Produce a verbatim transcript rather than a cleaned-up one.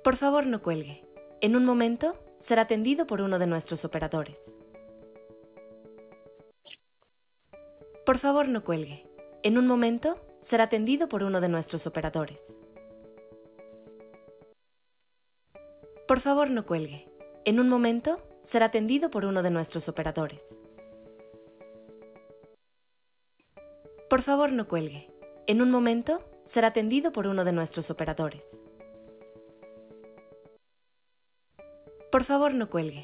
Por favor, no cuelgue. En un momento será atendido por uno de nuestros operadores. Por favor, no cuelgue. En un momento será atendido por uno de nuestros operadores. Por favor, no cuelgue. En un momento será atendido por uno de nuestros operadores. Por favor, no cuelgue. En un momento será atendido por uno de nuestros operadores. Por favor, no cuelgue.